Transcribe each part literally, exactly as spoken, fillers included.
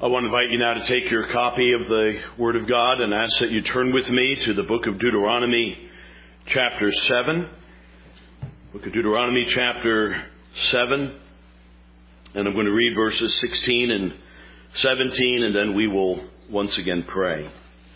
I want to invite you now to take your copy of the Word of God and ask that you turn with me to the book of Deuteronomy, chapter seven. Book of Deuteronomy, chapter seven. And I'm going to read verses sixteen and seventeen, and then we will once again pray.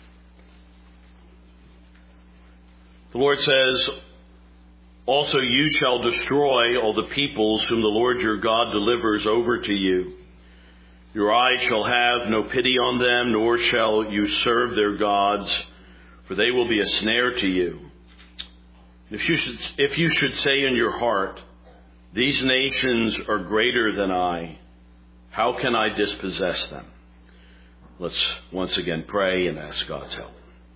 The Lord says, "Also you shall destroy all the peoples whom the Lord your God delivers over to you. Your eye shall have no pity on them, nor shall you serve their gods, for they will be a snare to you. If you should, if you should say in your heart, these nations are greater than I, how can I dispossess them?" Let's once again pray and ask God's help.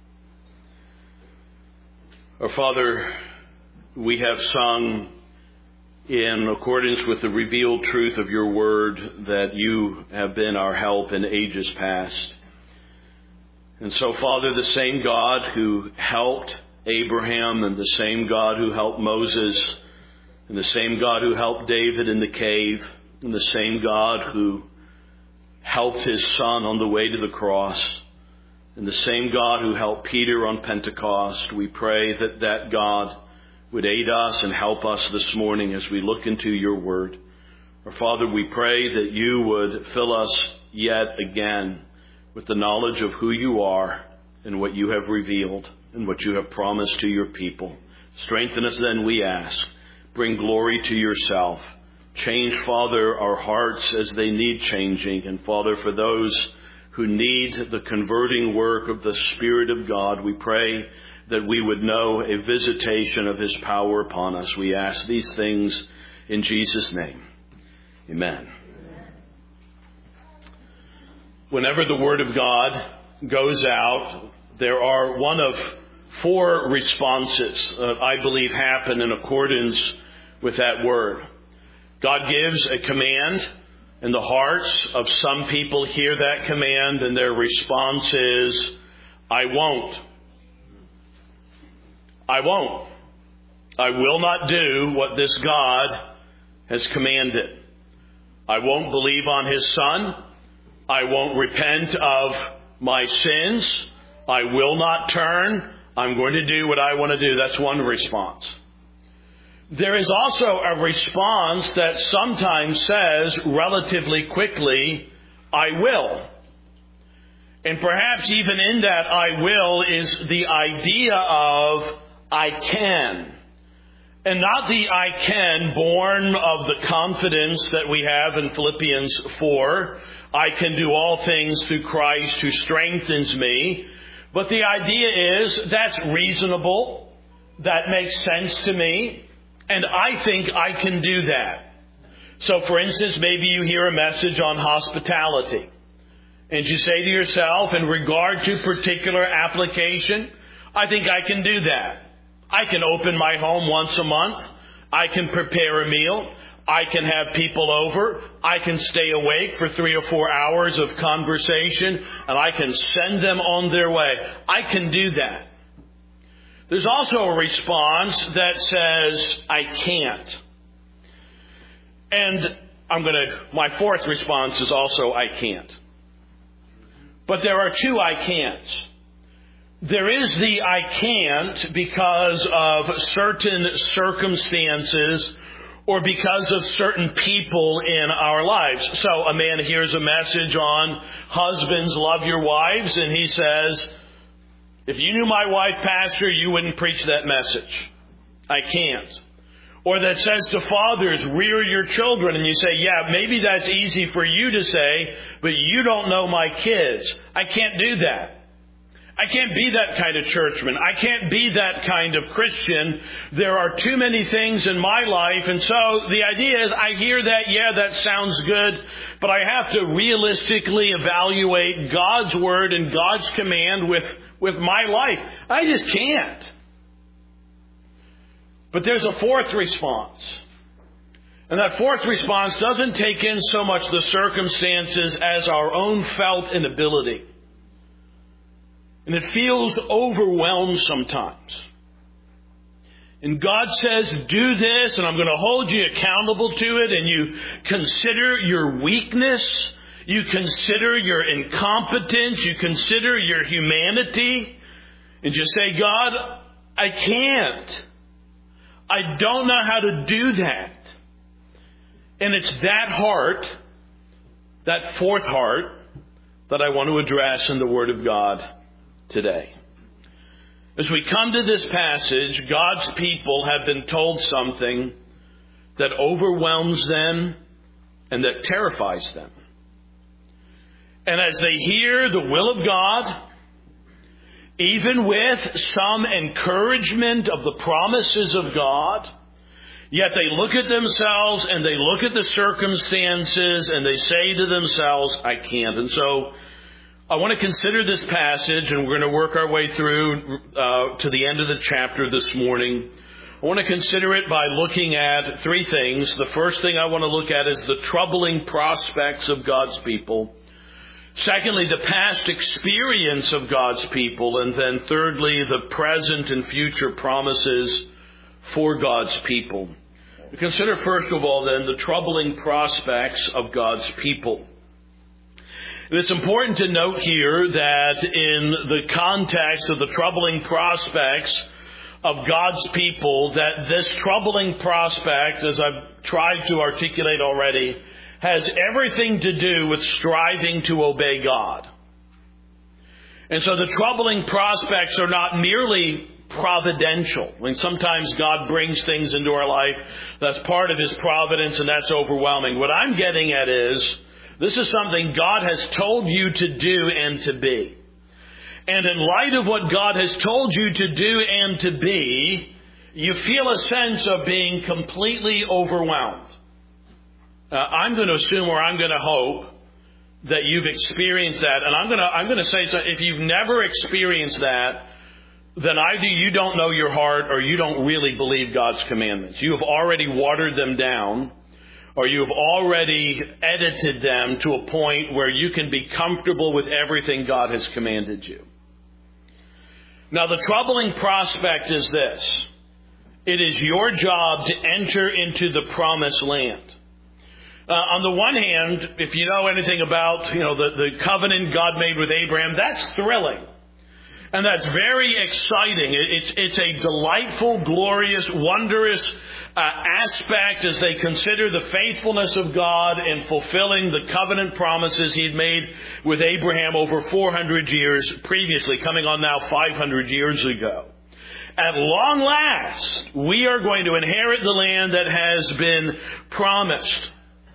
Our Father, we have sung in accordance with the revealed truth of your word that you have been our help in ages past. And so, Father, the same God who helped Abraham and the same God who helped Moses and the same God who helped David in the cave and the same God who helped his son on the way to the cross and the same God who helped Peter on Pentecost, we pray that that God would aid us and help us this morning as we look into your word. Our Father, we pray that you would fill us yet again with the knowledge of who you are and what you have revealed and what you have promised to your people. Strengthen us then, we ask. Bring glory to yourself. Change, Father, our hearts as they need changing. And Father, for those who need the converting work of the Spirit of God, we pray that we would know a visitation of his power upon us. We ask these things in Jesus' name. Amen. Whenever the Word of God goes out, there are one of four responses that I believe happen in accordance with that Word. God gives a command, and the hearts of some people hear that command, and their response is, I won't. I won't. I will not do what this God has commanded. I won't believe on his Son. I won't repent of my sins. I will not turn. I'm going to do what I want to do. That's one response. There is also a response that sometimes says relatively quickly, I will. And perhaps even in that I will is the idea of I can. And not the I can born of the confidence that we have in Philippians four. I can do all things through Christ who strengthens me. But the idea is that's reasonable. That makes sense to me. And I think I can do that. So for instance, maybe you hear a message on hospitality. And you say to yourself, in regard to particular application, I think I can do that. I can open my home once a month. I can prepare a meal. I can have people over. I can stay awake for three or four hours of conversation, and I can send them on their way. I can do that. There's also a response that says, I can't. And I'm going to, my fourth response is also, I can't. But there are two I can'ts. There is the I can't because of certain circumstances or because of certain people in our lives. So a man hears a message on husbands, love your wives, and he says, if you knew my wife, Pastor, you wouldn't preach that message. I can't. Or that says to fathers, rear your children, and you say, yeah, maybe that's easy for you to say, but you don't know my kids. I can't do that. I can't be that kind of churchman. I can't be that kind of Christian. There are too many things in my life. And so the idea is I hear that, yeah, that sounds good, but I have to realistically evaluate God's word and God's command with, with my life. I just can't. But there's a fourth response. And that fourth response doesn't take in so much the circumstances as our own felt inability. And it feels overwhelmed sometimes. And God says, do this, and I'm going to hold you accountable to it, and you consider your weakness, You consider your incompetence. You consider your humanity. And you say, God, I can't. I don't know how to do that. And it's that heart, that fourth heart, that I want to address in the Word of God today. As we come to this passage, God's people have been told something that overwhelms them and that terrifies them. And as they hear the will of God, even with some encouragement of the promises of God, yet they look at themselves and they look at the circumstances and they say to themselves, I can't. And so I want to consider this passage, and we're going to work our way through uh, to the end of the chapter this morning. I want to consider it by looking at three things. The first thing I want to look at is the troubling prospects of God's people. Secondly, the past experience of God's people. And then thirdly, the present and future promises for God's people. Consider first of all then the troubling prospects of God's people. And it's important to note here that in the context of the troubling prospects of God's people, that this troubling prospect, as I've tried to articulate already, has everything to do with striving to obey God. And so the troubling prospects are not merely providential. I mean, sometimes God brings things into our life that's part of His providence, and that's overwhelming. What I'm getting at is, this is something God has told you to do and to be. And in light of what God has told you to do and to be, you feel a sense of being completely overwhelmed. Uh, I'm going to assume, or I'm going to hope, that you've experienced that. And I'm going to I'm going to say, so if you've never experienced that, then either you don't know your heart or you don't really believe God's commandments. You have already watered them down, or you have already edited them to a point where you can be comfortable with everything God has commanded you. Now, the troubling prospect is this. It is your job to enter into the promised land. Uh, on the one hand, if you know anything about, you know, the, the covenant God made with Abraham, that's thrilling. And that's very exciting. It's, it's a delightful, glorious, wondrous uh, aspect as they consider the faithfulness of God in fulfilling the covenant promises He'd made with Abraham over four hundred years previously, coming on now five hundred years ago. At long last, we are going to inherit the land that has been promised.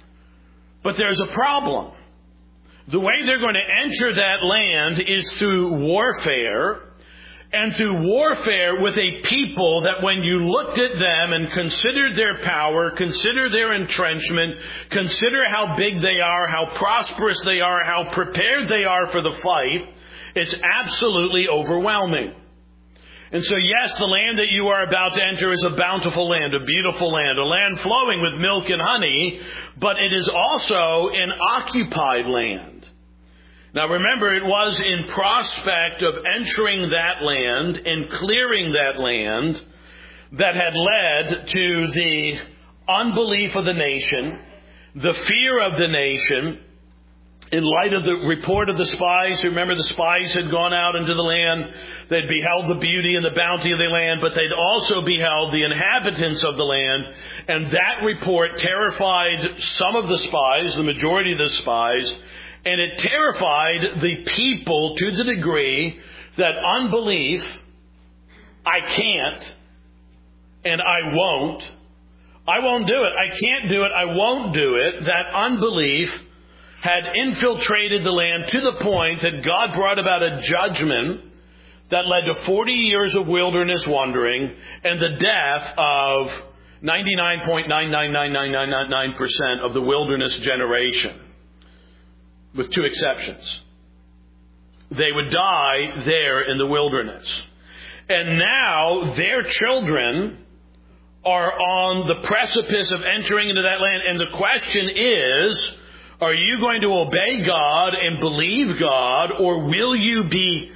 But there's a problem. The way they're going to enter that land is through warfare, and through warfare with a people that when you looked at them and considered their power, consider their entrenchment, consider how big they are, how prosperous they are, how prepared they are for the fight, it's absolutely overwhelming. And so yes, the land that you are about to enter is a bountiful land, a beautiful land, a land flowing with milk and honey, but it is also an occupied land. Now remember, it was in prospect of entering that land and clearing that land that had led to the unbelief of the nation, the fear of the nation. In light of the report of the spies, remember the spies had gone out into the land. They'd beheld the beauty and the bounty of the land, but they'd also beheld the inhabitants of the land. And that report terrified some of the spies, the majority of the spies, and it terrified the people to the degree that unbelief, I can't, and I won't, I won't do it, I can't do it, I won't do it, that unbelief had infiltrated the land to the point that God brought about a judgment that led to forty years of wilderness wandering and the death of ninety-nine point nine nine nine nine nine nine nine percent of the wilderness generation, with two exceptions. They would die there in the wilderness. And now their children are on the precipice of entering into that land. And the question is, are you going to obey God and believe God, or will you be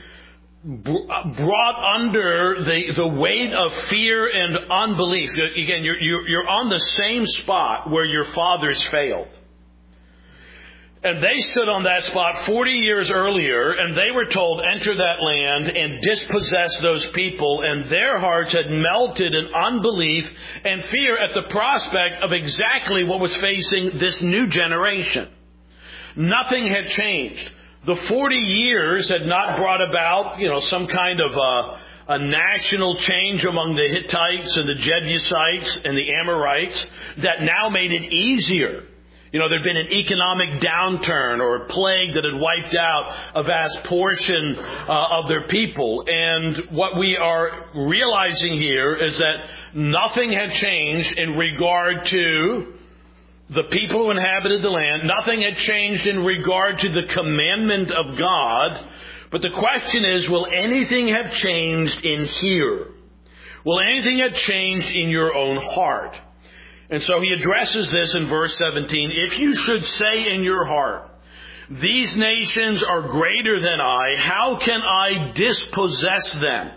brought under the, the weight of fear and unbelief? Again, you're, you're, you're on the same spot where your fathers failed. And they stood on that spot forty years earlier, and they were told, enter that land and dispossess those people, and their hearts had melted in unbelief and fear at the prospect of exactly what was facing this new generation. Nothing had changed. The forty years had not brought about, you know, some kind of a, a national change among the Hittites and the Jebusites and the Amorites that now made it easier. You know, there'd been an economic downturn or a plague that had wiped out a vast portion uh, of their people. And what we are realizing here is that nothing had changed in regard to the people who inhabited the land. Nothing had changed in regard to the commandment of God. But the question is, will anything have changed in here? Will anything have changed in your own heart? And so he addresses this in verse seventeen. If you should say in your heart, these nations are greater than I, how can I dispossess them?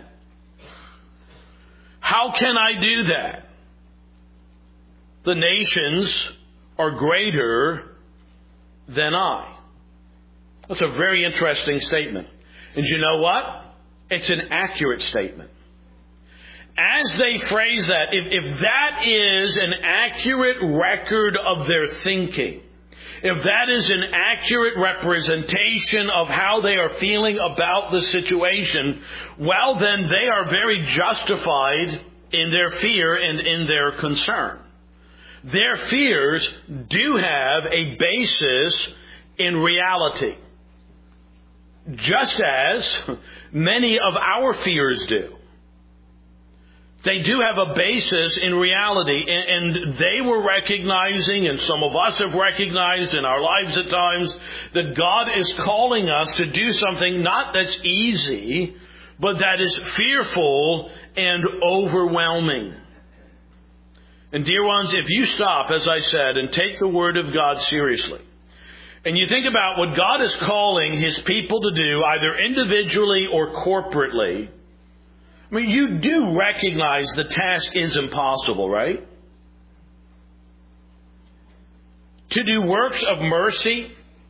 How can I do that? The nations are greater than I. That's a very interesting statement. And you know what? It's an accurate statement. As they phrase that, if, if that is an accurate record of their thinking, if that is an accurate representation of how they are feeling about the situation, well, then they are very justified in their fear and in their concern. Their fears do have a basis in reality, just as many of our fears do. They do have a basis in reality, and they were recognizing, and some of us have recognized in our lives at times, that God is calling us to do something not that's easy, but that is fearful and overwhelming. And dear ones, if you stop, as I said, and take the Word of God seriously, and you think about what God is calling His people to do, either individually or corporately, I mean, you do recognize the task is impossible, right? To do works of mercy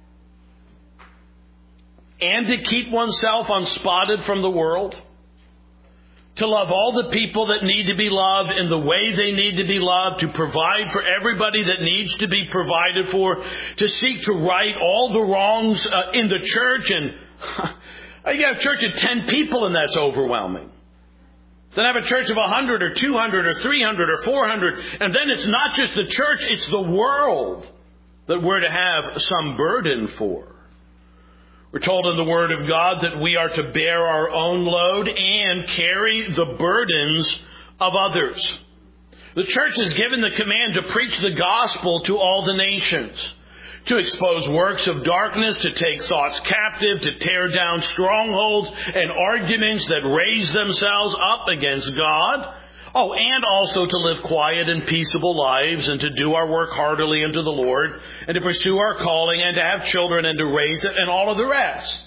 and to keep oneself unspotted from the world. To love all the people that need to be loved in the way they need to be loved. To provide for everybody that needs to be provided for. To seek to right all the wrongs uh, in the church. And you have a church of ten people and that's overwhelming. Then have a church of one hundred or two hundred or three hundred or four hundred. And then it's not just the church, it's the world that we're to have some burden for. We're told in the Word of God that we are to bear our own load and carry the burdens of others. The church is given the command to preach the gospel to all the nations, to expose works of darkness, to take thoughts captive, to tear down strongholds and arguments that raise themselves up against God. Oh, and also to live quiet and peaceable lives and to do our work heartily unto the Lord and to pursue our calling and to have children and to raise it and all of the rest.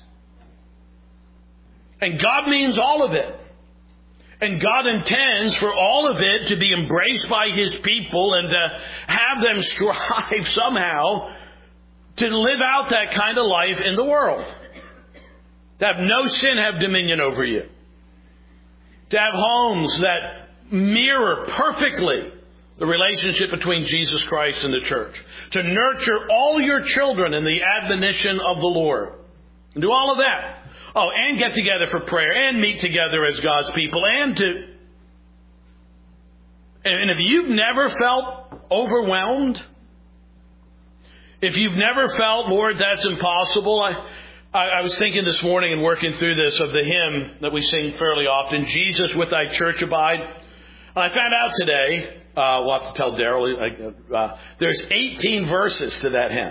And God means all of it. And God intends for all of it to be embraced by His people and to have them strive somehow to live out that kind of life in the world. To have no sin have dominion over you. To have homes that mirror perfectly the relationship between Jesus Christ and the church. To nurture all your children in the admonition of the Lord. And do all of that. Oh, and get together for prayer and meet together as God's people and to... And if you've never felt overwhelmed, if you've never felt, Lord, that's impossible, I, I, I was thinking this morning and working through this of the hymn that we sing fairly often, Jesus with Thy Church Abide. And I found out today, uh, we'll have to tell Daryl, uh, there's eighteen verses to that hymn.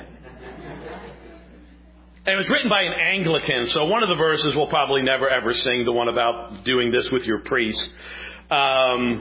And it was written by an Anglican, so one of the verses we'll probably never ever sing, the one about doing this with your priest. Um,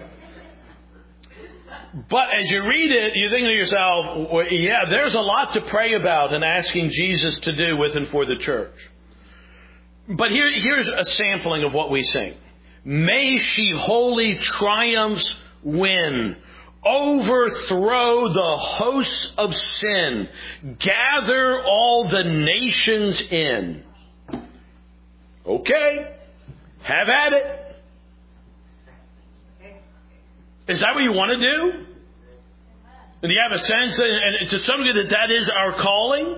but as you read it, you think to yourself, well, yeah, there's a lot to pray about and asking Jesus to do with and for the church. But here, here's a sampling of what we sing. May she holy triumphs win overthrow the hosts of sin, gather all the nations in. Okay, have at it. Is that what you want to do? And do you have a sense that, and to some degree, that that is our calling?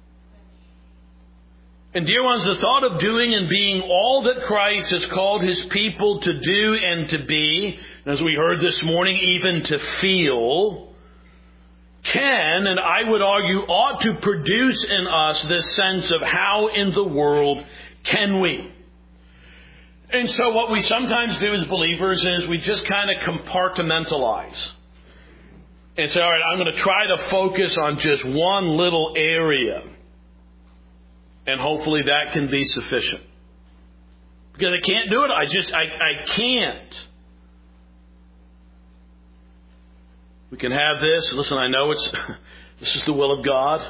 And dear ones, the thought of doing and being all that Christ has called His people to do and to be, and as we heard this morning, even to feel, can, and I would argue ought to produce in us this sense of how in the world can we? And so what we sometimes do as believers is we just kind of compartmentalize. And say, all right, I'm going to try to focus on just one little area. And hopefully that can be sufficient. Because I can't do it. I just, I, I can't. We can have this. Listen, I know it's, this is the will of God.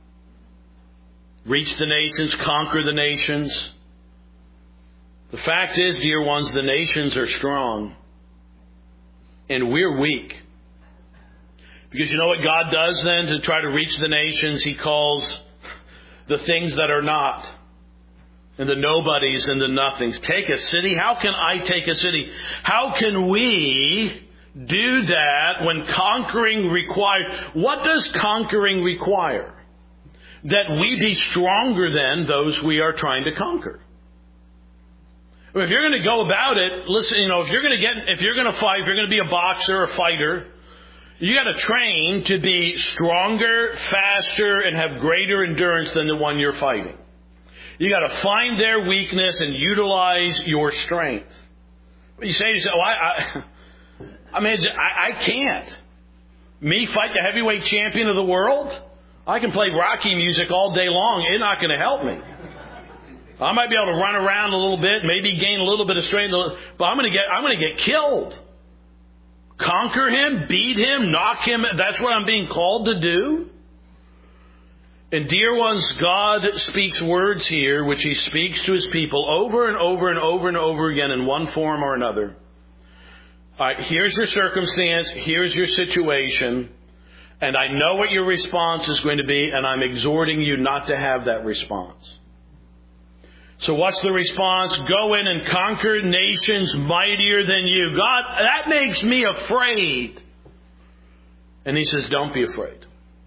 Reach the nations, conquer the nations. The fact is, dear ones, the nations are strong. And we're weak. Because you know what God does then to try to reach the nations? He calls the things that are not, and the nobodies and the nothings. Take a city. How can I take a city? How can we do that when conquering requires? What does conquering require? That we be stronger than those we are trying to conquer. If you're going to go about it, listen, you know, if you're going to get, if you're going to fight, if you're going to be a boxer, a fighter, you got to train to be stronger, faster, and have greater endurance than the one you're fighting. You got to find their weakness and utilize your strength. You say to yourself, oh, I, I, I mean, I, I can't. Me fight the heavyweight champion of the world? I can play Rocky music all day long. It's not going to help me. I might be able to run around a little bit, maybe gain a little bit of strength, but I'm going to get, I'm going to get killed. Conquer him, beat him, knock him. That's what I'm being called to do. And dear ones, God speaks words here which He speaks to His people over and over and over and over again in one form or another. All right, here's your circumstance, here's your situation, and I know what your response is going to be, and I'm exhorting you not to have that response. So what's the response? Go in and conquer nations mightier than you. God, that makes me afraid. And He says, don't be afraid.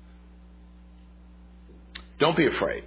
Don't be afraid.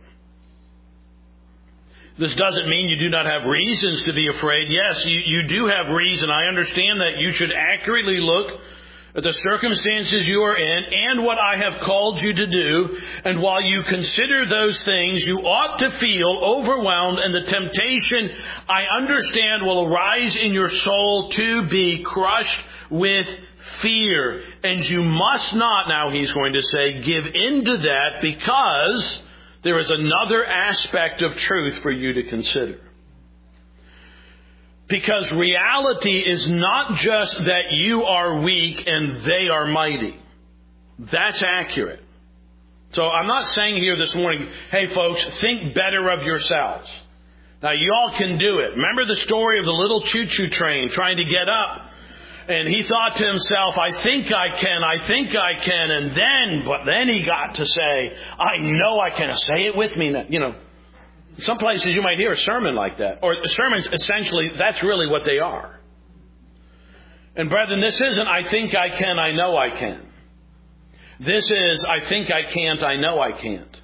This doesn't mean you do not have reasons to be afraid. Yes, you, you do have reason. I understand that you should accurately look at the circumstances you are in and what I have called you to do. And while you consider those things, you ought to feel overwhelmed, and the temptation, I understand, will arise in your soul to be crushed with fear. And you must not, now he's going to say, give in to that, because there is another aspect of truth for you to consider. Because reality is not just that you are weak and they are mighty. That's accurate. So I'm not saying here this morning, hey folks, think better of yourselves. Now you all can do it. Remember the story of the little choo-choo train trying to get up? And he thought to himself, I think I can, I think I can. And then, but then he got to say, I know I can. Say it with me now. You know. Some places you might hear a sermon like that. Or sermons, essentially, that's really what they are. And brethren, this isn't, I think I can, I know I can. This is, I think I can't, I know I can't.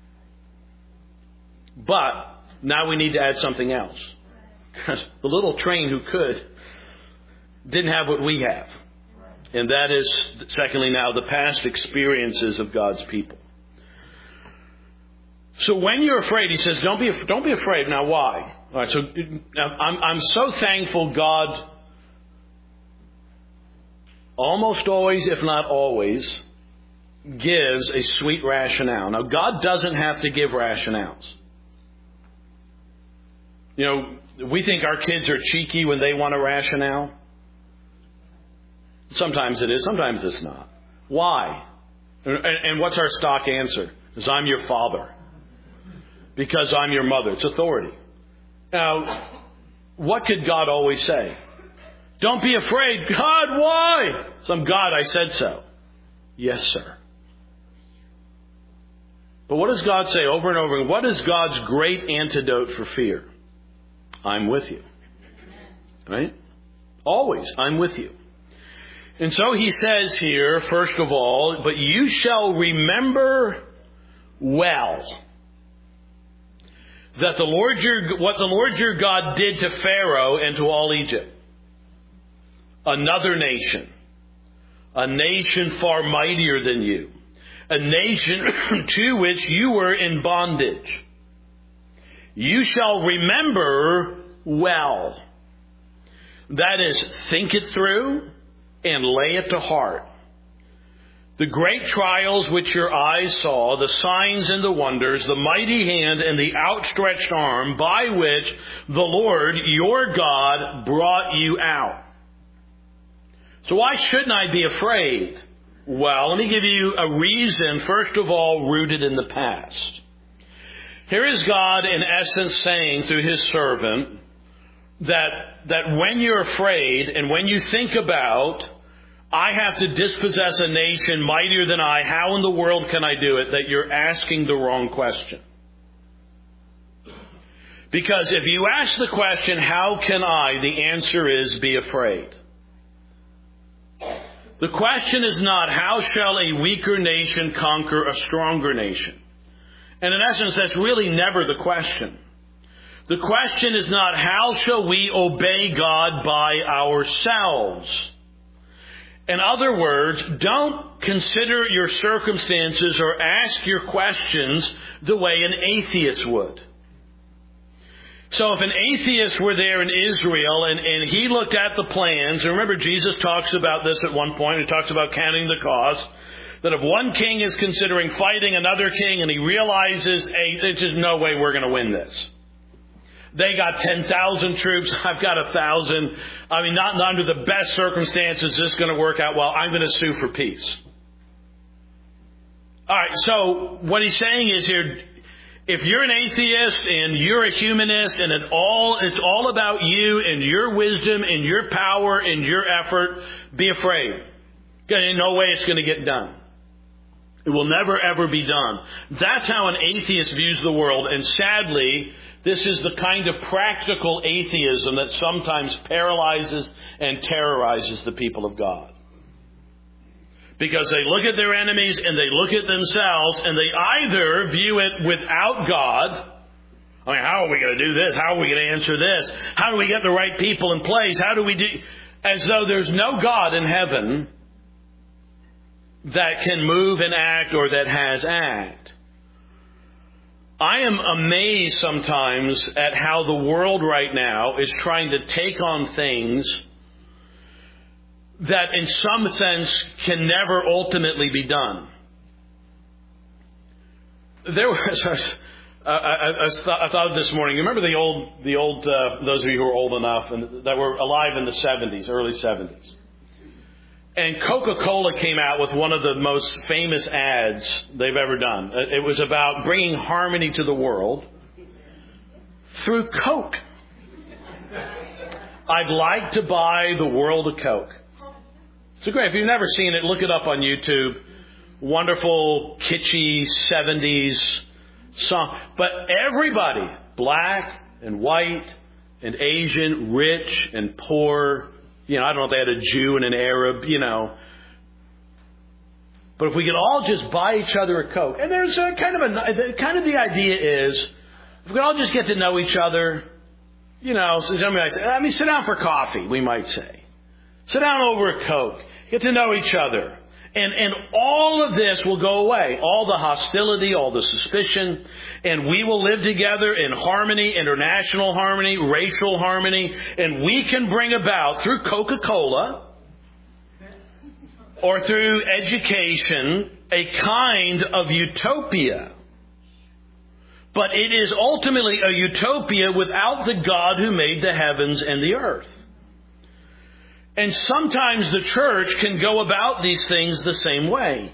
But, now we need to add something else. Because the little train who could didn't have what we have. And that is, secondly now, the past experiences of God's people. So when you're afraid, he says, don't be, don't be afraid. Now why? All right, so I'm, I'm so thankful God almost always, if not always, gives a sweet rationale. Now God doesn't have to give rationales. You know, we think our kids are cheeky when they want a rationale. Sometimes it is, sometimes it's not. Why? And, and what's our stock answer? Because I'm your father. Because I'm your mother. It's authority. Now, what could God always say? Don't be afraid. God, why? Some God, I said so. Yes, sir. But what does God say over and over again? What is God's great antidote for fear? I'm with you. Right? Always, I'm with you. And so he says here, first of all, but you shall remember well that the Lord your, what the Lord your God did to Pharaoh and to all Egypt. Another nation. A nation far mightier than you. A nation to which you were in bondage. You shall remember well. That is, think it through and lay it to heart. The great trials which your eyes saw, the signs and the wonders, the mighty hand and the outstretched arm by which the Lord your God brought you out. So why shouldn't I be afraid? Well, let me give you a reason, first of all, rooted in the past. Here is God, in essence, saying through His servant that, that when you're afraid and when you think about, I have to dispossess a nation mightier than I, how in the world can I do it? That you're asking the wrong question. Because if you ask the question, how can I? The answer is, be afraid. The question is not, how shall a weaker nation conquer a stronger nation? And in essence, that's really never the question. The question is not, how shall we obey God by ourselves? In other words, don't consider your circumstances or ask your questions the way an atheist would. So if an atheist were there in Israel and, and he looked at the plans, and remember Jesus talks about this at one point, he talks about counting the cost, that if one king is considering fighting another king and he realizes, hey, there's just no way we're going to win this. They got ten thousand troops, I've got a thousand. I mean, not under the best circumstances is this going to work out well. I'm going to sue for peace. All right, so what he's saying is here, if you're an atheist and you're a humanist and it all it's all about you and your wisdom and your power and your effort, be afraid. In no way it's going to get done. It will never, ever be done. That's how an atheist views the world. And sadly, this is the kind of practical atheism that sometimes paralyzes and terrorizes the people of God. Because they look at their enemies and they look at themselves and they either view it without God. I mean, how are we going to do this? How are we going to answer this? How do we get the right people in place? How do we do... As though there's no God in heaven that can move and act or that has act. I am amazed sometimes at how the world right now is trying to take on things that in some sense can never ultimately be done. There was, I, I, I, thought, I thought this morning, you remember the old, the old, uh, those of you who are old enough and that were alive in the seventies, early seventies. And Coca-Cola came out with one of the most famous ads they've ever done. It was about bringing harmony to the world through Coke. I'd like to buy the world a Coke. It's great. If you've never seen it, look it up on YouTube. Wonderful, kitschy seventies song. But everybody, black and white and Asian, rich and poor, you know, I don't know if they had a Jew and an Arab, you know. But if we could all just buy each other a Coke. And there's a kind of a, kind of the idea is, if we could all just get to know each other, you know, so somebody might say, I mean, sit down for coffee, we might say. Sit down over a Coke. Get to know each other. And, and all of this will go away. All the hostility, all the suspicion. And we will live together in harmony, international harmony, racial harmony. And we can bring about, through Coca-Cola or through education, a kind of utopia. But it is ultimately a utopia without the God who made the heavens and the earth. And sometimes the church can go about these things the same way.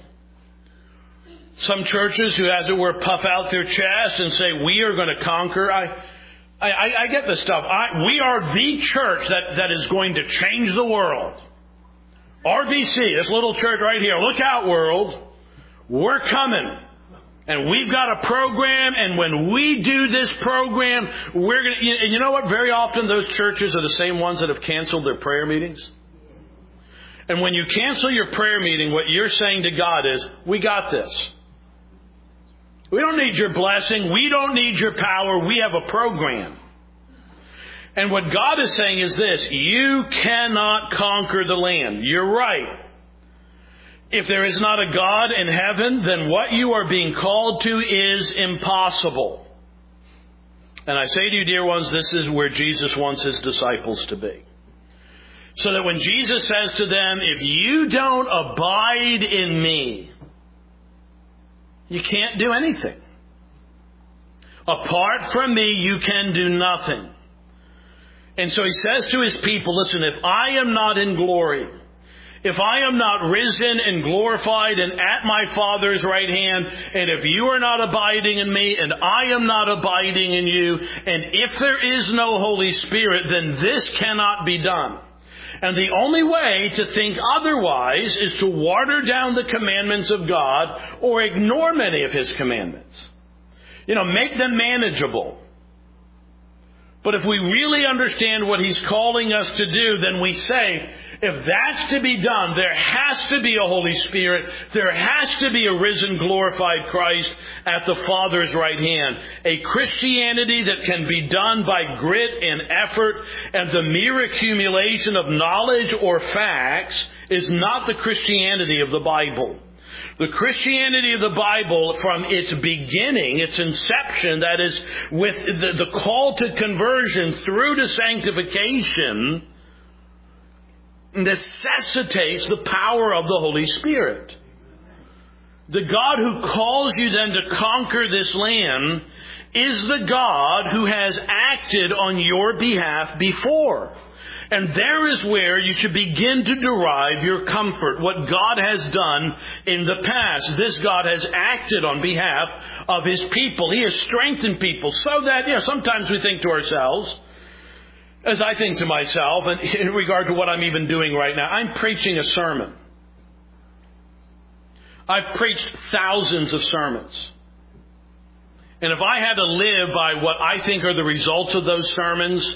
Some churches who, as it were, puff out their chest and say, we are going to conquer. I, I, I, I get this stuff. I, we are the church that, that is going to change the world. R B C, this little church right here. Look out, world. We're coming. And we've got a program, and when we do this program, we're going to... And you know what? Very often those churches are the same ones that have canceled their prayer meetings. And when you cancel your prayer meeting, what you're saying to God is, we got this. We don't need your blessing. We don't need your power. We have a program. And what God is saying is this: you cannot conquer the land. You're right. If there is not a God in heaven, then what you are being called to is impossible. And I say to you, dear ones, this is where Jesus wants His disciples to be. So that when Jesus says to them, if you don't abide in me, you can't do anything. Apart from me, you can do nothing. And so He says to His people, listen, if I am not in glory, if I am not risen and glorified and at my Father's right hand, and if you are not abiding in me and I am not abiding in you, and if there is no Holy Spirit, then this cannot be done. And the only way to think otherwise is to water down the commandments of God or ignore many of His commandments. You know, make them manageable. But if we really understand what He's calling us to do, then we say, if that's to be done, there has to be a Holy Spirit. There has to be a risen, glorified Christ at the Father's right hand. A Christianity that can be done by grit and effort and the mere accumulation of knowledge or facts is not the Christianity of the Bible. The Christianity of the Bible, from its beginning, its inception, that is, with the, the call to conversion through to sanctification, necessitates the power of the Holy Spirit. The God who calls you then to conquer this land is the God who has acted on your behalf before. And there is where you should begin to derive your comfort, what God has done in the past. This God has acted on behalf of His people. He has strengthened people so that, you know, sometimes we think to ourselves, as I think to myself, and in regard to what I'm even doing right now, I'm preaching a sermon. I've preached thousands of sermons. And if I had to live by what I think are the results of those sermons,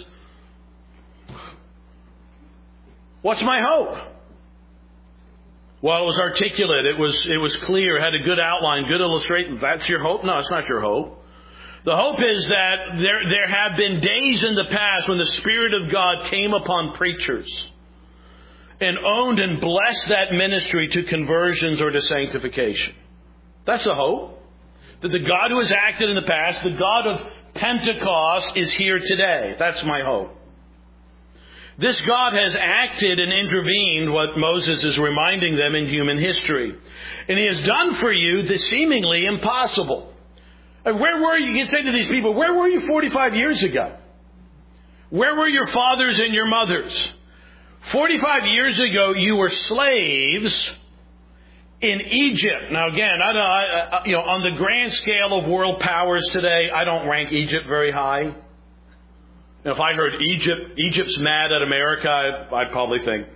what's my hope? Well, it was articulate. It was it was clear. Had a good outline, good illustration. That's your hope? No, it's not your hope. The hope is that there there have been days in the past when the Spirit of God came upon preachers and owned and blessed that ministry to conversions or to sanctification. That's the hope. That the God who has acted in the past, the God of Pentecost, is here today. That's my hope. This God has acted and intervened, what Moses is reminding them, in human history. And He has done for you the seemingly impossible. Where were you? You can say to these people, where were you forty-five years ago? Where were your fathers and your mothers? forty-five years ago, you were slaves in Egypt. Now again, I don't, I, you know, on the grand scale of world powers today, I don't rank Egypt very high. If I heard Egypt, Egypt's mad at America, I'd, I'd probably think,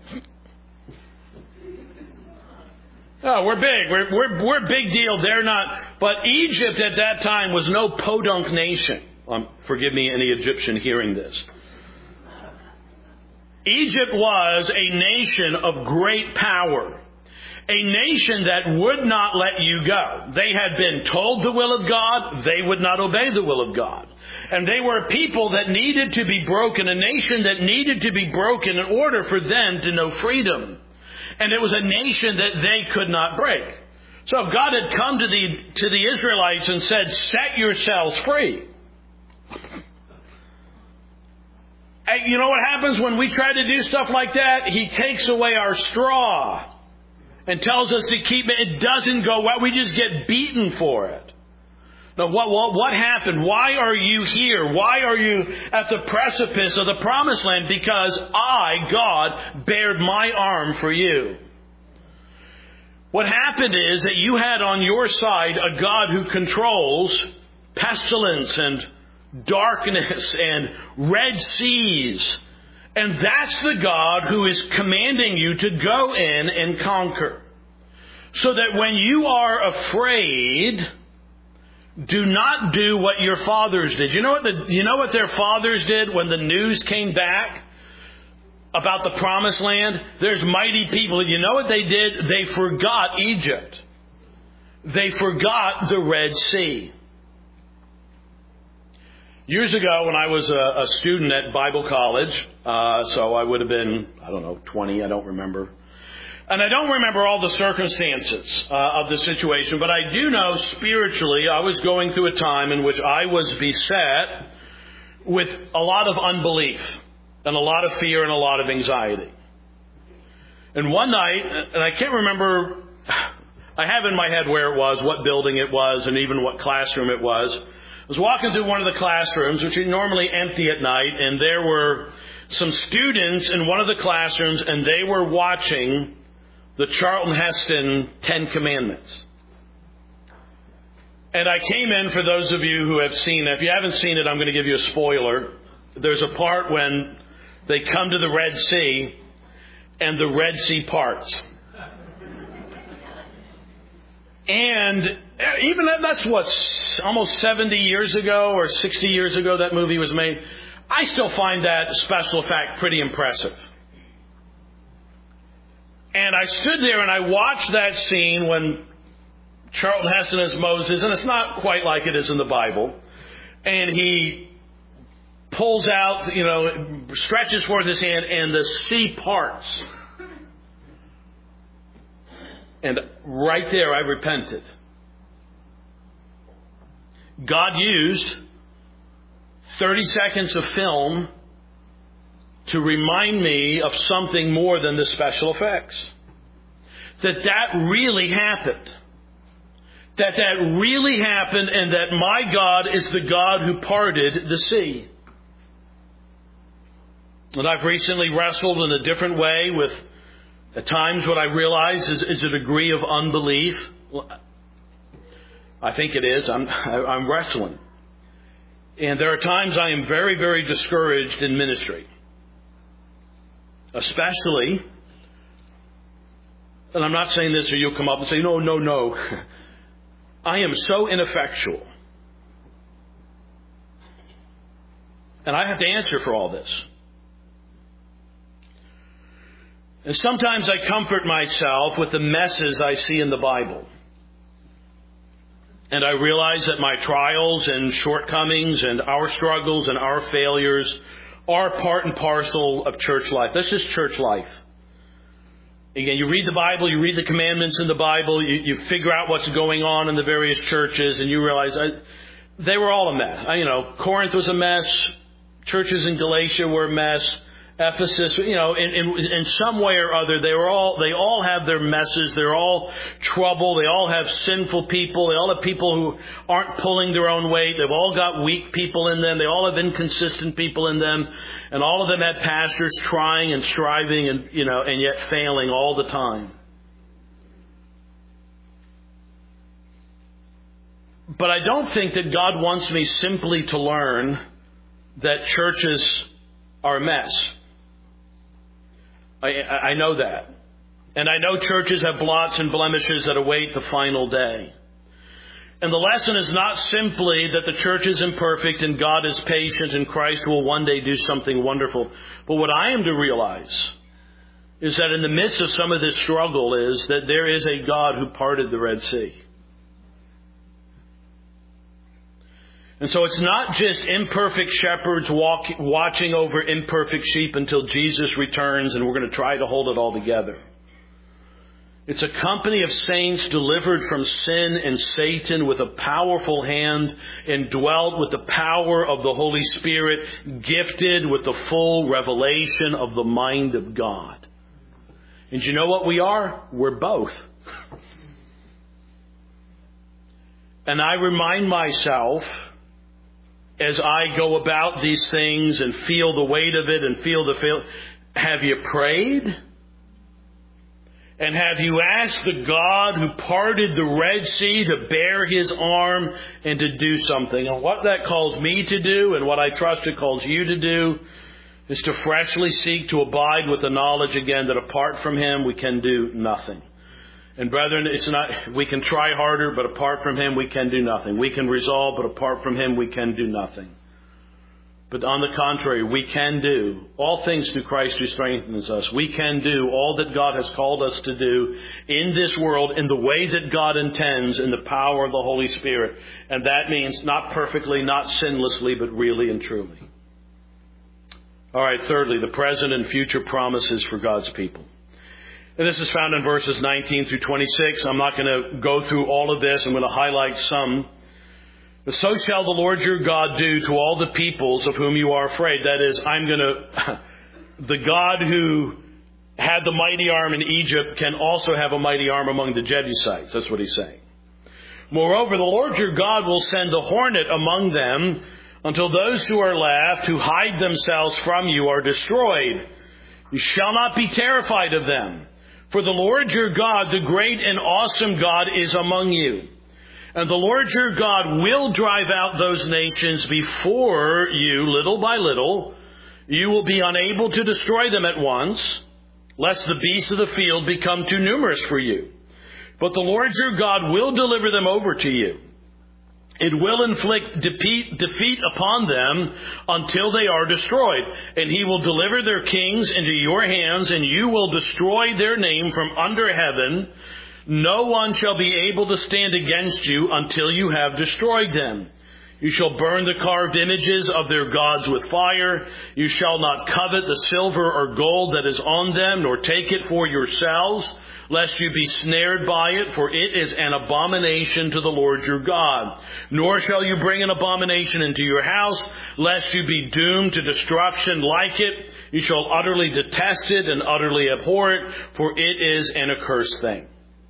oh, we're big. We're, we're, we're a big deal. They're not. But Egypt at that time was no podunk nation. Um, forgive me, any Egyptian hearing this. Egypt was a nation of great power. A nation that would not let you go. They had been told the will of God. They would not obey the will of God. And they were a people that needed to be broken, a nation that needed to be broken in order for them to know freedom. And it was a nation that they could not break. So if God had come to the, to the Israelites and said, set yourselves free. You know what happens when we try to do stuff like that? He takes away our straw and tells us to keep it. It doesn't go well. We just get beaten for it. Now, what, what, what happened? Why are you here? Why are you at the precipice of the promised land? Because I, God, bared my arm for you. What happened is that you had on your side a God who controls pestilence and darkness and red seas. And that's the God who is commanding you to go in and conquer. So that when you are afraid, do not do what your fathers did. You know what the, you know what their fathers did when the news came back about the promised land? There's mighty people. You know what they did? They forgot Egypt. They forgot the Red Sea. Years ago, when I was a, a student at Bible college, uh, so I would have been, I don't know, twenty, I don't remember. And I don't remember all the circumstances uh, of the situation, but I do know spiritually I was going through a time in which I was beset with a lot of unbelief and a lot of fear and a lot of anxiety. And one night, and I can't remember, I have in my head where it was, what building it was, and even what classroom it was. I was walking through one of the classrooms, which are normally empty at night, and there were some students in one of the classrooms, and they were watching the Charlton Heston Ten Commandments. And I came in, for those of you who have seen it, if you haven't seen it, I'm going to give you a spoiler. There's a part when they come to the Red Sea, and the Red Sea parts. And even that's what, almost seventy years ago or sixty years ago that movie was made. I still find that special effect pretty impressive. And I stood there and I watched that scene when Charlton Heston is Moses, and it's not quite like it is in the Bible. And he pulls out, you know, stretches forth his hand, and the sea parts. And right there, I repented. God used thirty seconds of film to remind me of something more than the special effects. That that really happened. That that really happened, and that my God is the God who parted the sea. And I've recently wrestled in a different way with, at times, what I realize is, is a degree of unbelief. Well, I think it is. I'm, I'm wrestling. And there are times I am very, very discouraged in ministry. Especially, and I'm not saying this or you'll come up and say, no, no, no. I am so ineffectual. And I have to answer for all this. And sometimes I comfort myself with the messes I see in the Bible. And I realize that my trials and shortcomings and our struggles and our failures are part and parcel of church life. That's just church life. Again, you read the Bible, you read the commandments in the Bible, you, you figure out what's going on in the various churches, and you realize I, they were all a mess. I, you know, Corinth was a mess. Churches in Galatia were a mess. Ephesus, you know, in, in, in some way or other, they were all, they all have their messes. They're all trouble. They all have sinful people. They all have people who aren't pulling their own weight. They've all got weak people in them. They all have inconsistent people in them. And all of them had pastors trying and striving and, you know, and yet failing all the time. But I don't think that God wants me simply to learn that churches are a mess. I, I know that. And I know churches have blots and blemishes that await the final day. And the lesson is not simply that the church is imperfect and God is patient and Christ will one day do something wonderful. But what I am to realize is that in the midst of some of this struggle is that there is a God who parted the Red Sea. And so it's not just imperfect shepherds walk, watching over imperfect sheep until Jesus returns and we're going to try to hold it all together. It's a company of saints delivered from sin and Satan with a powerful hand, indwelt with the power of the Holy Spirit, gifted with the full revelation of the mind of God. And you know what we are? We're both. And I remind myself, as I go about these things and feel the weight of it and feel the feel, have you prayed? And have you asked the God who parted the Red Sea to bear his arm and to do something? And what that calls me to do, and what I trust it calls you to do, is to freshly seek to abide with the knowledge again that apart from him we can do nothing. And brethren, it's not, we can try harder, but apart from him we can do nothing. We can resolve, but apart from him we can do nothing. But on the contrary, we can do all things through Christ who strengthens us. We can do all that God has called us to do in this world in the way that God intends, in the power of the Holy Spirit. And that means not perfectly, not sinlessly, but really and truly. All right, thirdly, the present and future promises for God's people. And this is found in verses nineteen through twenty-six. I'm not going to go through all of this. I'm going to highlight some. So shall the Lord your God do to all the peoples of whom you are afraid. That is, I'm going to... The God who had the mighty arm in Egypt can also have a mighty arm among the Jebusites. That's what he's saying. Moreover, the Lord your God will send the hornet among them until those who are left, who hide themselves from you, are destroyed. You shall not be terrified of them. For the Lord your God, the great and awesome God, is among you. And the Lord your God will drive out those nations before you, little by little. You will be unable to destroy them at once, lest the beasts of the field become too numerous for you. But the Lord your God will deliver them over to you. It will inflict defeat, defeat upon them until they are destroyed. And he will deliver their kings into your hands, and you will destroy their name from under heaven. No one shall be able to stand against you until you have destroyed them. You shall burn the carved images of their gods with fire. You shall not covet the silver or gold that is on them, nor take it for yourselves, lest you be snared by it, for it is an abomination to the Lord your God. Nor shall you bring an abomination into your house, lest you be doomed to destruction like it. You shall utterly detest it and utterly abhor it, for it is an accursed thing.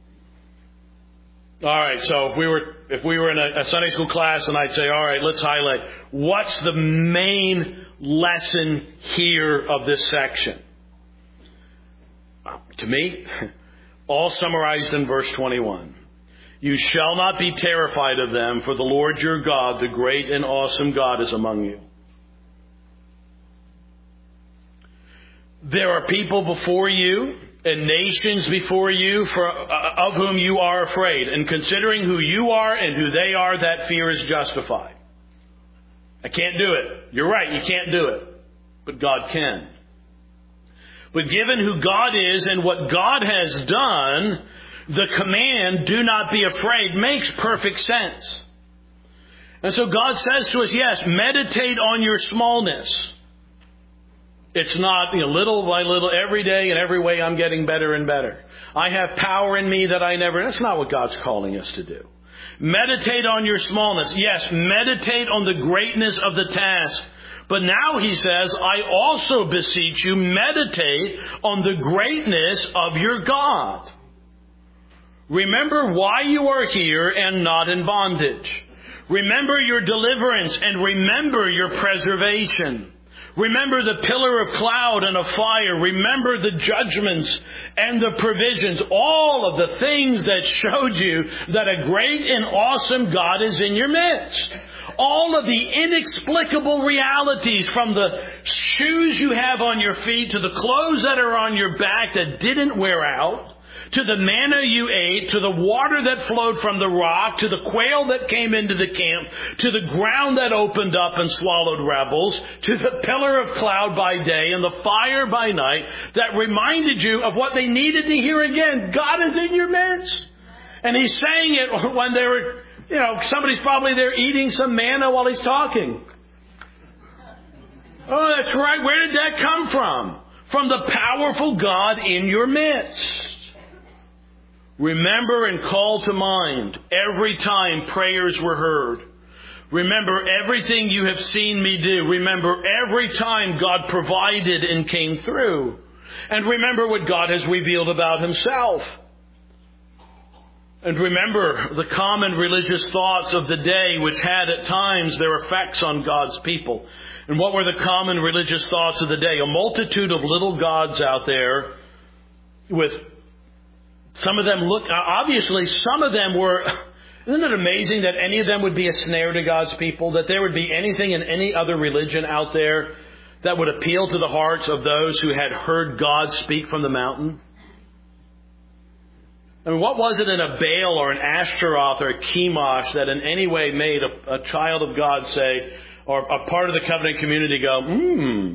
All right, so if we were if we were in a, a Sunday school class and I'd say, all right, let's highlight, what's the main lesson here of this section? To me, all summarized in verse twenty-one. You shall not be terrified of them, for the Lord your God, the great and awesome God, is among you. There are people before you and nations before you for, uh, of whom you are afraid. And considering who you are and who they are, that fear is justified. I can't do it. You're right, you can't do it. But God can. But given who God is and what God has done, the command, do not be afraid, makes perfect sense. And so God says to us, yes, meditate on your smallness. It's not, you know, little by little, every day, and every way I'm getting better and better. I have power in me that I never... That's not what God's calling us to do. Meditate on your smallness. Yes, meditate on the greatness of the task. But now he says, I also beseech you, meditate on the greatness of your God. Remember why you are here and not in bondage. Remember your deliverance and remember your preservation. Remember the pillar of cloud and of fire. Remember the judgments and the provisions. All of the things that showed you that a great and awesome God is in your midst. All of the inexplicable realities, from the shoes you have on your feet to the clothes that are on your back that didn't wear out, to the manna you ate, to the water that flowed from the rock, to the quail that came into the camp, to the ground that opened up and swallowed rebels, to the pillar of cloud by day and the fire by night that reminded you of what they needed to hear again. God is in your midst. And he's saying it when they were, you know, somebody's probably there eating some manna while he's talking. Oh, that's right. Where did that come from? From the powerful God in your midst. Remember and call to mind every time prayers were heard. Remember everything you have seen me do. Remember every time God provided and came through. And remember what God has revealed about himself. And remember the common religious thoughts of the day, which had at times their effects on God's people. And what were the common religious thoughts of the day? A multitude of little gods out there with Some of them look, obviously some of them were, isn't it amazing that any of them would be a snare to God's people? That there would be anything in any other religion out there that would appeal to the hearts of those who had heard God speak from the mountain? I mean, what was it in a Baal or an Ashtaroth or a Chemosh that in any way made a, a child of God say, or a part of the covenant community go, hmm.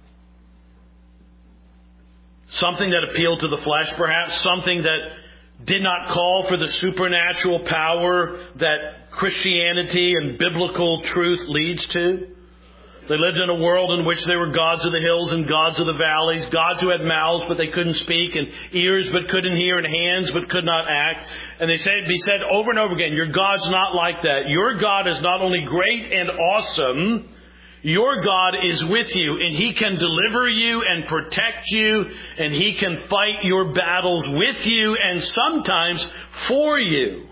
Something that appealed to the flesh, perhaps. Something that did not call for the supernatural power that Christianity and biblical truth leads to. They lived in a world in which there were gods of the hills and gods of the valleys, gods who had mouths but they couldn't speak, and ears but couldn't hear, and hands but could not act. And they said, be said over and over again, your God's not like that. Your God is not only great and awesome, your God is with you, and He can deliver you and protect you, and He can fight your battles with you and sometimes for you.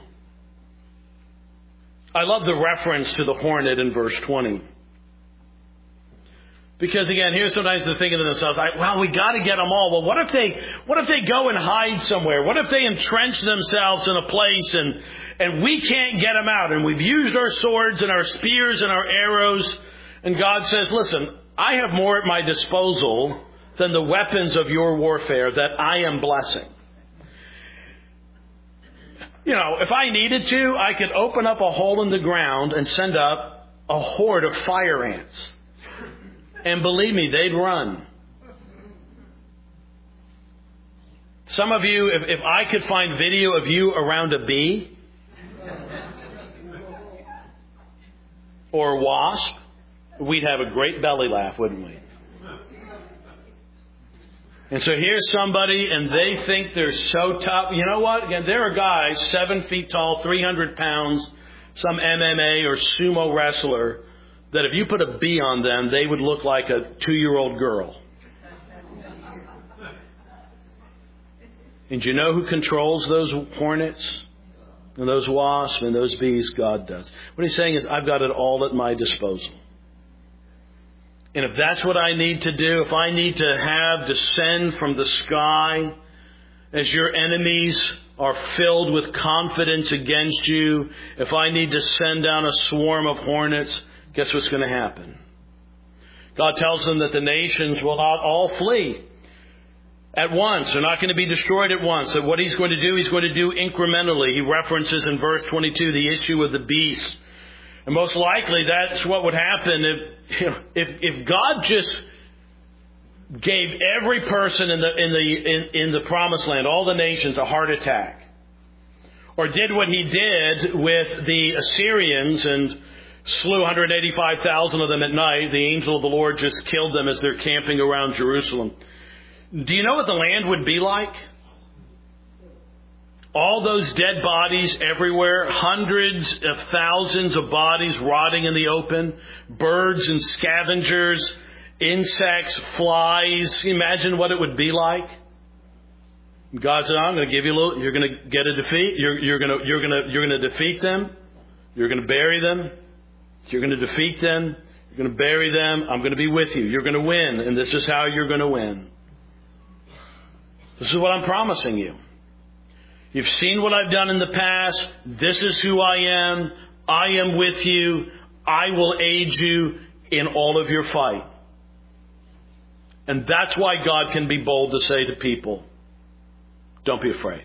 I love the reference to the hornet in verse twenty. Because again, here's sometimes they're thinking to themselves, like, well, we got to get them all. Well, what if they, what if they go and hide somewhere? What if they entrench themselves in a place and, and we can't get them out? And we've used our swords and our spears and our arrows. And God says, listen, I have more at my disposal than the weapons of your warfare that I am blessing. You know, if I needed to, I could open up a hole in the ground and send up a horde of fire ants. And believe me, they'd run. Some of you, if, if I could find video of you around a bee or a wasp, we'd have a great belly laugh, wouldn't we? And so here's somebody, and they think they're so tough. You know what? Again, there are guys seven feet tall, three hundred pounds, some M M A or sumo wrestler, that if you put a bee on them, they would look like a two-year-old girl. And do you know who controls those hornets and those wasps and those bees? God does. What He's saying is, I've got it all at my disposal. And if that's what I need to do, if I need to have descend from the sky as your enemies are filled with confidence against you, if I need to send down a swarm of hornets, guess what's going to happen? God tells them that the nations will not all flee at once. They're not going to be destroyed at once. That what He's going to do, He's going to do incrementally. He references in verse twenty-two the issue of the beast. And most likely that's what would happen if, you know, if, if God just gave every person in the, in the, in, in the promised land, all the nations, a heart attack. Or did what He did with the Assyrians and slew one hundred eighty-five thousand of them at night. The angel of the Lord just killed them as they're camping around Jerusalem. Do you know what the land would be like? All those dead bodies everywhere, hundreds of thousands of bodies rotting in the open, birds and scavengers, insects, flies. Imagine what it would be like. God said, I'm going to give you a little, you're going to get a defeat. You're, you're going to, you're going to, you're going to defeat them. You're going to bury them. You're going to defeat them. You're going to bury them. I'm going to be with you. You're going to win. And this is how you're going to win. This is what I'm promising you. You've seen what I've done in the past. This is who I am. I am with you. I will aid you in all of your fight. And that's why God can be bold to say to people, don't be afraid.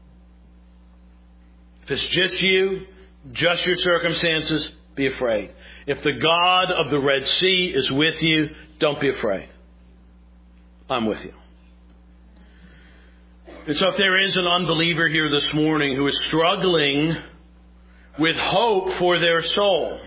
If it's just you, just your circumstances, be afraid. If the God of the Red Sea is with you, don't be afraid. I'm with you. And so if there is an unbeliever here this morning who is struggling with hope for their soul,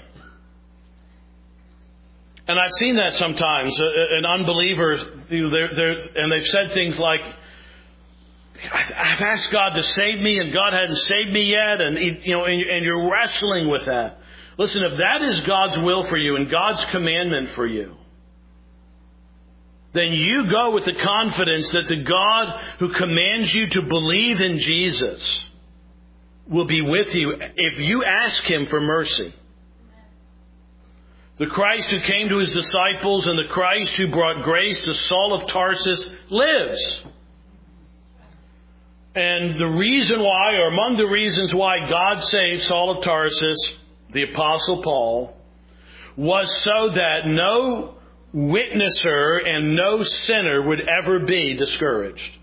and I've seen that sometimes, an unbeliever, they're, they're, and they've said things like, I've asked God to save me and God hadn't saved me yet, and you know, and you're wrestling with that. Listen, if that is God's will for you and God's commandment for you, then you go with the confidence that the God who commands you to believe in Jesus will be with you if you ask Him for mercy. The Christ who came to His disciples and the Christ who brought grace to Saul of Tarsus lives. And the reason why, or among the reasons why God saved Saul of Tarsus, the Apostle Paul, was so that no witnesser and no sinner would ever be discouraged.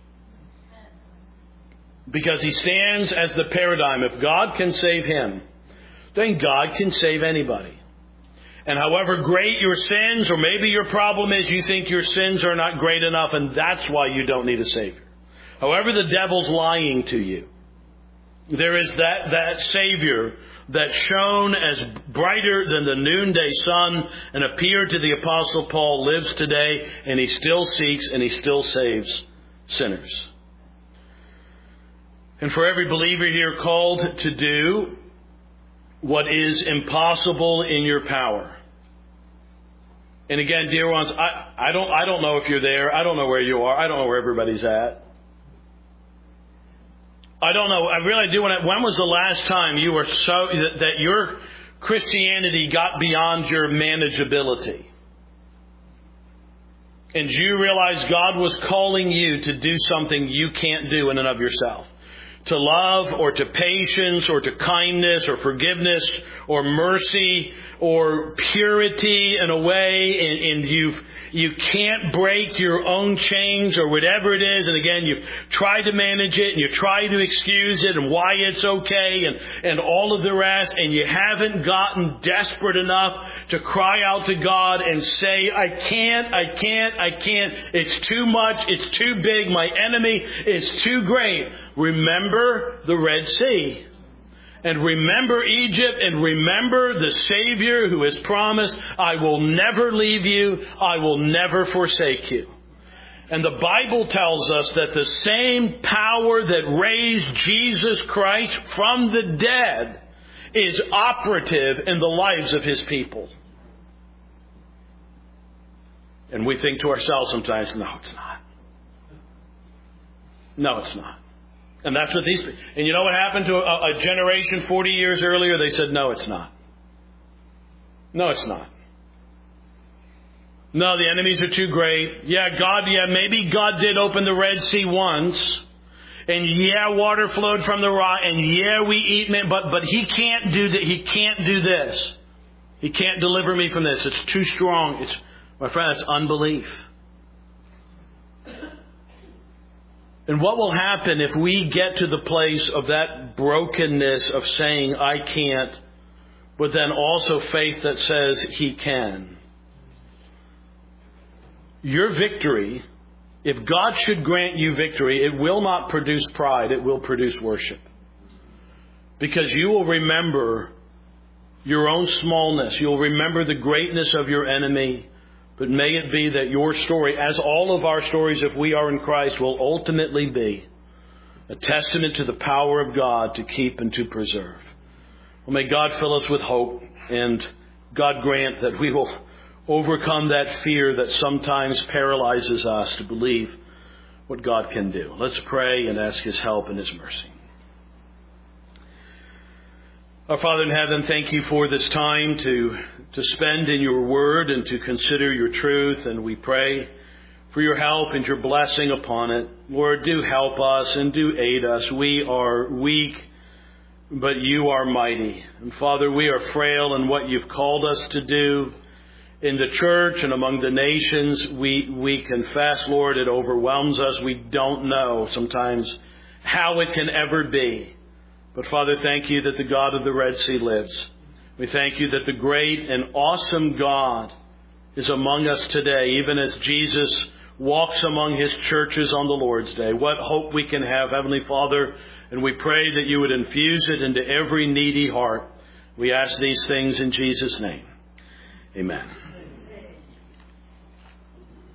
Because he stands as the paradigm. If God can save him, then God can save anybody. And however great your sins, or maybe your problem is you think your sins are not great enough, and that's why you don't need a Savior. However the devil's lying to you, there is that, that Savior that shone as brighter than the noonday sun and appeared to the Apostle Paul, lives today, and he still seeks and he still saves sinners. And for every believer here called to do what is impossible in your power. And again, dear ones, I, I don't I don't know if you're there. I don't know where you are. I don't know where everybody's at. I don't know. I really do want to. When was the last time you were so that, that your Christianity got beyond your manageability? And you realize God was calling you to do something you can't do in and of yourself. To love, or to patience, or to kindness, or forgiveness, or mercy, or purity in a way, and, and you've you can't break your own chains or whatever it is. And again, you've tried to manage it, and you try to excuse it, and why it's okay, and, and all of the rest, and you haven't gotten desperate enough to cry out to God and say, I can't, I can't, I can't. It's too much, it's too big, my enemy is too great. Remember the Red Sea. And remember Egypt, and remember the Savior who has promised, I will never leave you, I will never forsake you. And the Bible tells us that the same power that raised Jesus Christ from the dead is operative in the lives of His people. And we think to ourselves sometimes, no, it's not. No, it's not. And that's what these... And you know what happened to a, a generation forty years earlier? They said, no, it's not. No, it's not. No, the enemies are too great. Yeah, God, yeah, maybe God did open the Red Sea once. And yeah, water flowed from the rock. And yeah, we eat meat. But, but He can't do that. He can't do this. He can't deliver me from this. It's too strong. It's, my friend, that's unbelief. And what will happen if we get to the place of that brokenness of saying, I can't, but then also faith that says He can? Your victory, if God should grant you victory, it will not produce pride, it will produce worship. Because you will remember your own smallness, you'll remember the greatness of your enemy. But may it be that your story, as all of our stories if we are in Christ, will ultimately be a testament to the power of God to keep and to preserve. Well, may God fill us with hope, and God grant that we will overcome that fear that sometimes paralyzes us to believe what God can do. Let's pray and ask His help and His mercy. Our Father in heaven, thank You for this time to, to spend in Your Word and to consider Your truth. And we pray for Your help and Your blessing upon it. Lord, do help us and do aid us. We are weak, but You are mighty. And Father, we are frail in what You've called us to do in the church and among the nations. We, we confess, Lord, it overwhelms us. We don't know sometimes how it can ever be. But Father, thank You that the God of the Red Sea lives. We thank You that the great and awesome God is among us today, even as Jesus walks among His churches on the Lord's Day. What hope we can have, Heavenly Father, and we pray that You would infuse it into every needy heart. We ask these things in Jesus' name. Amen.